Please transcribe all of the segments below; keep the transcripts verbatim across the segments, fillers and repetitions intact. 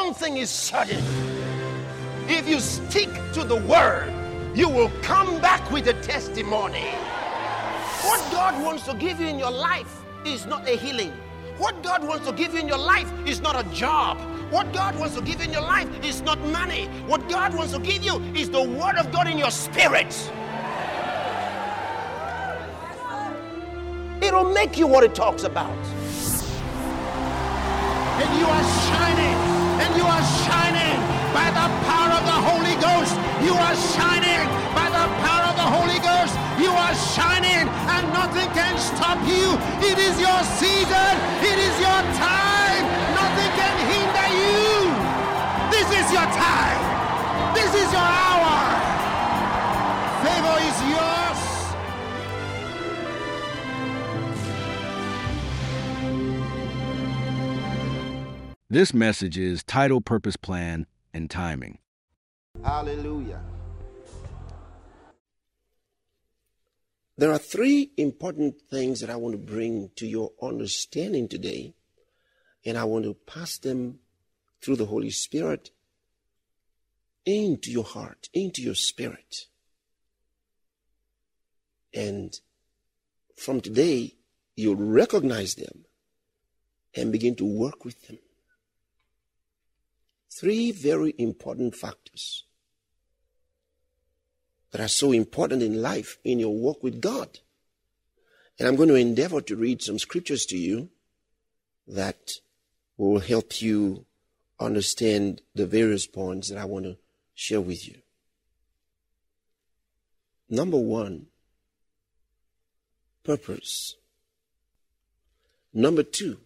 one thing is certain. If you stick to the word, you will come back with a testimony. What God wants to give you in your life is not a healing. What God wants to give you in your life is not a job. What God wants to give you in your life is not money. What God wants to give you is the word of God in your spirit. It'll make you what it talks about. And you are shining, and you are shining by the power of the Holy Ghost. You are shining by the power of the Holy Ghost. You are shining, and nothing can stop you. It is your season. It is your time. Nothing can hinder you. This is your time. This is your hour. Favor is yours. This message is title, purpose, plan, and timing. Hallelujah. There are three important things that I want to bring to your understanding today, and I want to pass them through the Holy Spirit into your heart, into your spirit. And from today, you'll recognize them and begin to work with them. Three very important factors that are so important in life, in your walk with God. And I'm going to endeavor to read some scriptures to you that will help you understand the various points that I want to share with you. Number one, purpose. Number two,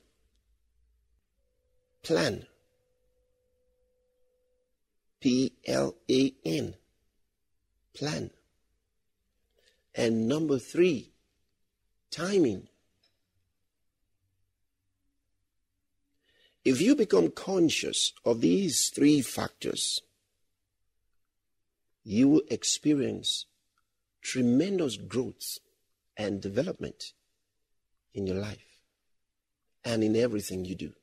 plan. P L A N. Plan. And number three, timing. If you become conscious of these three factors, you will experience tremendous growth and development in your life and in everything you do.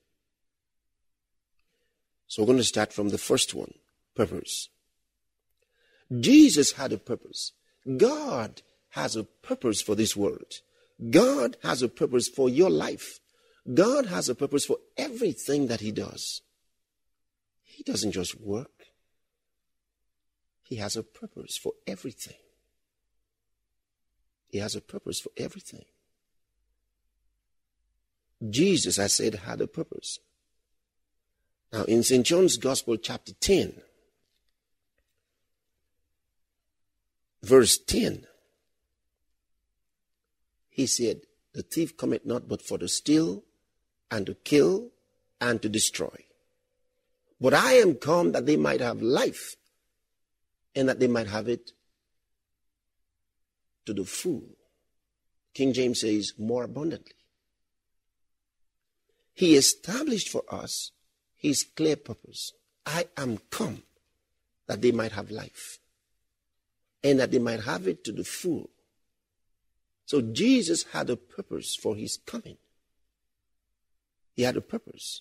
So we're going to start from the first one. Purpose. Jesus had a purpose. God has a purpose for this world. God has a purpose for your life. God has a purpose for everything that he does. He doesn't just work. He has a purpose for everything. He has a purpose for everything. Jesus, I said, had a purpose. Now, in Saint John's Gospel, chapter ten, verse ten, he said, the thief cometh not but for to steal and to kill and to destroy. But I am come that they might have life and that they might have it to the full. King James says more abundantly. He established for us his clear purpose. I am come that they might have life and that they might have it to the full. So Jesus had a purpose for his coming. He had a purpose.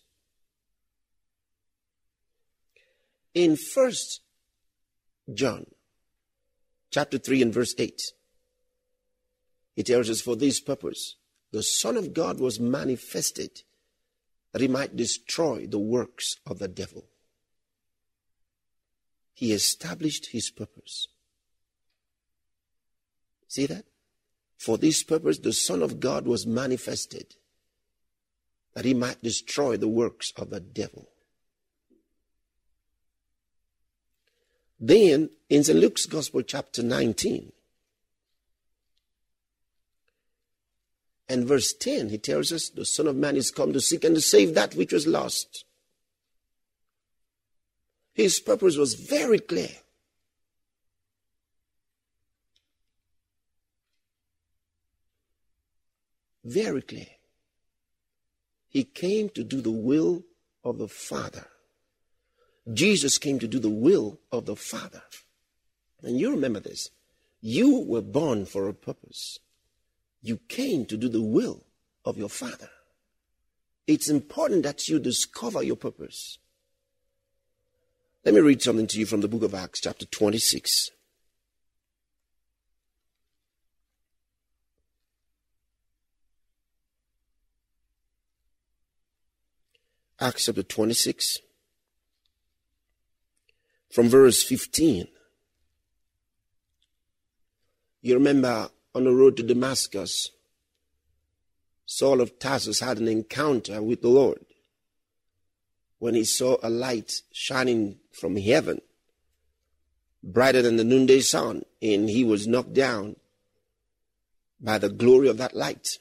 In First John, chapter three and verse eight, it tells us, for this purpose, the Son of God was manifested, that he might destroy the works of the devil. He established his purpose. See that? For this purpose, the Son of God was manifested, that he might destroy the works of the devil. Then, in Saint Luke's Gospel, chapter nineteen, and verse ten, he tells us, the Son of Man is come to seek and to save that which was lost. His purpose was very clear. Very clear. He came to do the will of the Father. Jesus came to do the will of the Father. And you remember this. You were born for a purpose. You came to do the will of your Father. It's important that you discover your purpose. Let me read something to you from the book of Acts, chapter twenty-six. Acts chapter twenty-six, from verse fifteen. You remember on the road to Damascus, Saul of Tarsus had an encounter with the Lord when he saw a light shining from heaven, brighter than the noonday sun, and he was knocked down by the glory of that light.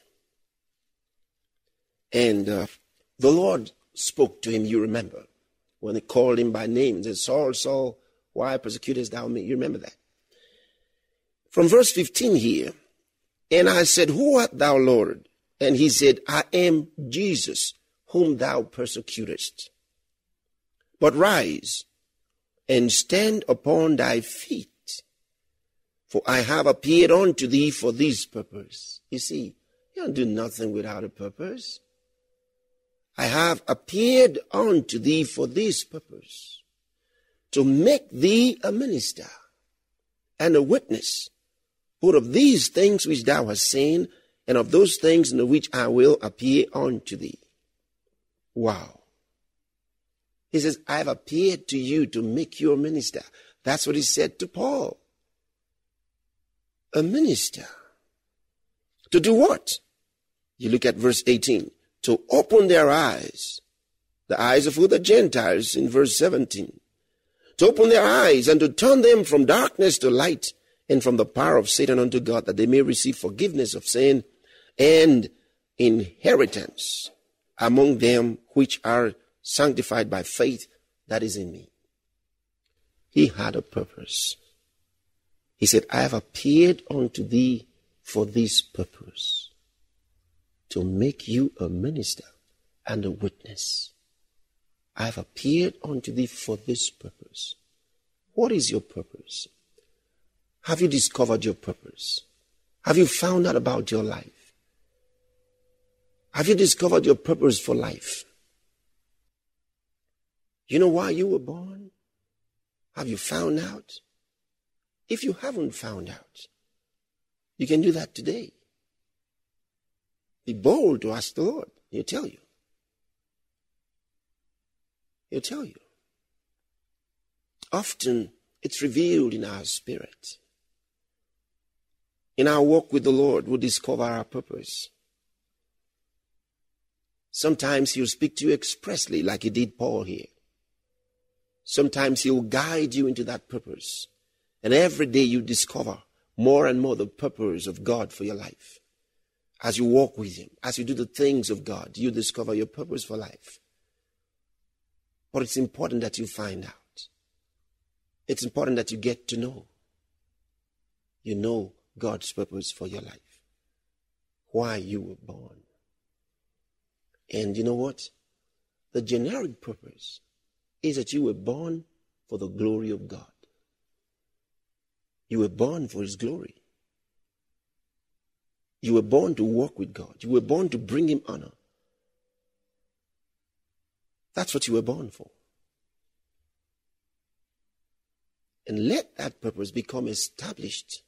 And uh, the Lord spoke to him, you remember, when he called him by name and said, Saul, Saul, why persecutest thou me? You remember that. From verse fifteen here, and I said, who art thou, Lord? And he said, I am Jesus, whom thou persecutest. But rise and stand upon thy feet, for I have appeared unto thee for this purpose. You see, you don't do nothing without a purpose. I have appeared unto thee for this purpose, to make thee a minister and a witness, both of these things which thou hast seen, and of those things in which I will appear unto thee. Wow. He says, I have appeared to you to make you a minister. That's what he said to Paul. A minister. To do what? You look at verse eighteen. To open their eyes. The eyes of who? The Gentiles in verse seventeen. To open their eyes and to turn them from darkness to light and from the power of Satan unto God, that they may receive forgiveness of sin and inheritance among them which are sanctified by faith that is in me. He had a purpose. He said, I have appeared unto thee for this purpose, to make you a minister and a witness. I have appeared unto thee for this purpose. What is your purpose? Have you discovered your purpose? Have you found out about your life? Have you discovered your purpose for life? You know why you were born? Have you found out? If you haven't found out, you can do that today. Be bold to ask the Lord. He'll tell you. He'll tell you. Often it's revealed in our spirit. In our walk with the Lord, we'll discover our purpose. Sometimes he'll speak to you expressly like he did Paul here. Sometimes he'll guide you into that purpose. And every day you discover more and more the purpose of God for your life. As you walk with him, as you do the things of God, you discover your purpose for life. But it's important that you find out. It's important that you get to know. You know God's purpose for your life. Why you were born. And you know what? The generic purpose is that you were born for the glory of God. You were born for his glory. You were born to walk with God. You were born to bring him honor. That's what you were born for. And let that purpose become established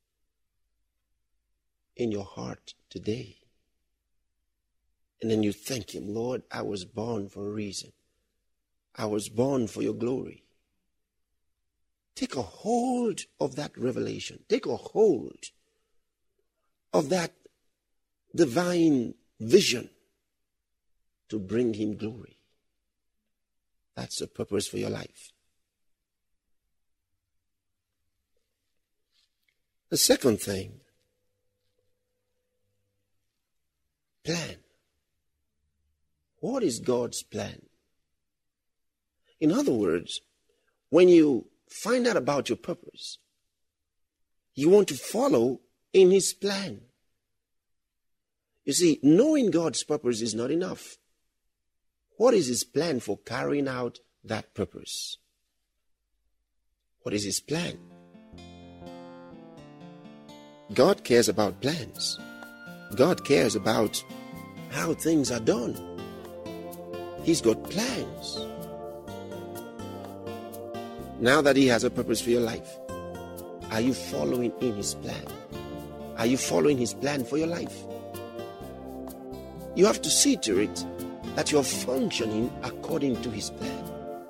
in your heart today. And then you thank him, Lord, I was born for a reason. I was born for your glory. Take a hold of that revelation. Take a hold of that divine vision to bring him glory. That's the purpose for your life. The second thing, plan. What is God's plan? In other words, when you find out about your purpose, you want to follow in his plan. You see, knowing God's purpose is not enough. What is his plan for carrying out that purpose? What is his plan? God cares about plans. God cares about how things are done. He's got plans. Now that he has a purpose for your life, are you following in his plan? Are you following his plan for your life? You have to see to it that you're functioning according to his plan.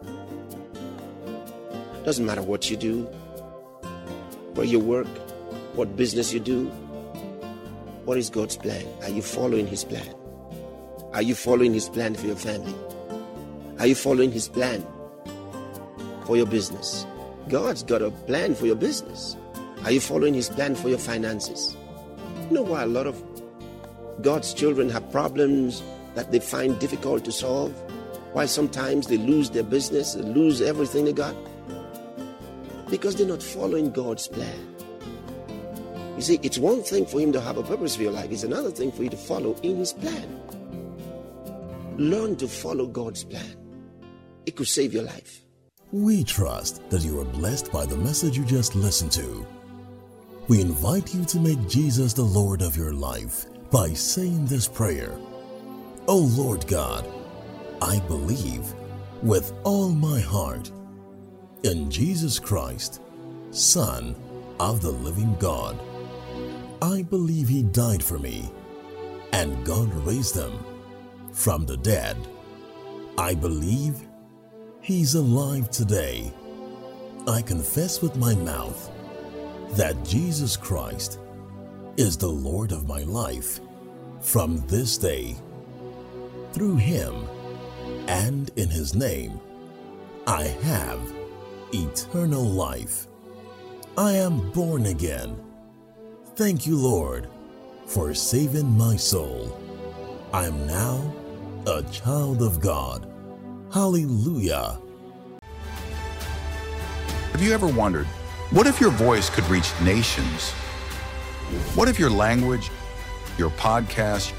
Doesn't matter what you do, where you work, what business you do. What is God's plan? Are you following his plan? Are you following his plan for your family? Are you following his plan for your business? God's got a plan for your business. Are you following his plan for your finances? You know why a lot of God's children have problems that they find difficult to solve? Why sometimes they lose their business, they lose everything they got? Because they're not following God's plan. You see, it's one thing for him to have a purpose for your life. It's another thing for you to follow in his plan. Learn to follow God's plan. It could save your life. We trust that you are blessed by the message you just listened to. We invite you to make Jesus the Lord of your life by saying this prayer. Oh Lord God, I believe with all my heart in Jesus Christ, Son of the living God. I believe he died for me and God raised him from the dead. I believe he's alive today. I confess with my mouth that Jesus Christ is the Lord of my life from this day. Through him and in his name, I have eternal life. I am born again. Thank you, Lord, for saving my soul. I am now a child of God. Hallelujah. Have you ever wondered, what if your voice could reach nations? What if your language, your podcast,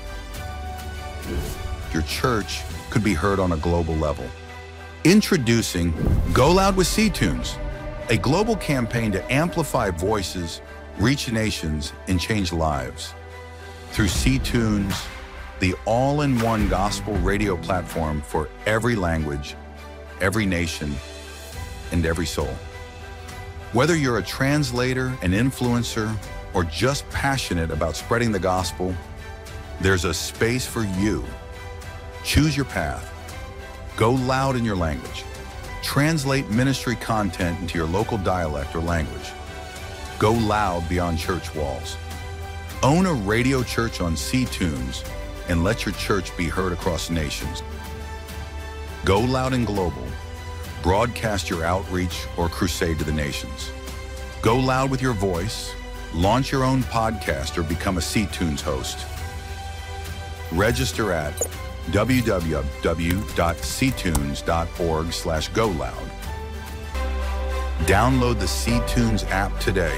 your church could be heard on a global level? Introducing Go Loud with C-Tunes, a global campaign to amplify voices, reach nations, and change lives. Through C-Tunes, the all-in-one gospel radio platform for every language, every nation, and every soul. Whether you're a translator, an influencer, or just passionate about spreading the gospel, there's a space for you. Choose your path. Go loud in your language. Translate ministry content into your local dialect or language. Go loud beyond church walls. Own a radio church on C-Tunes and let your church be heard across nations. Go loud and global. Broadcast your outreach or crusade to the nations. Go loud with your voice. Launch your own podcast or become a C-Tunes host. Register at w w w dot c tunes dot org slash go loud. Download the C-Tunes app today.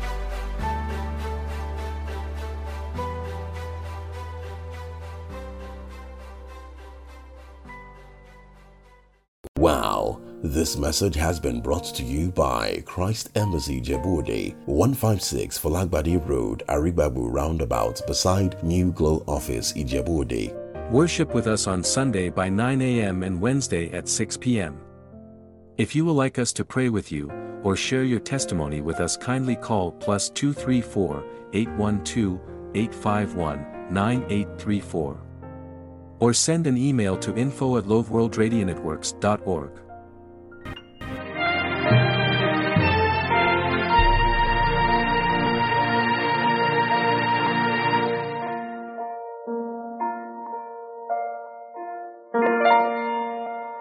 Wow, this message has been brought to you by Christ Embassy Ijebu-Ode, one fifty-six Falagbadi Road, Aribabu Roundabout, beside New Glow Office, Ijebu-Ode. Worship with us on Sunday by nine a m and Wednesday at six p m If you would like us to pray with you, or share your testimony with us, kindly call plus two three four, eight one two, eight five one, nine eight three four. Or send an email to info at loveworldradionetworks dot org.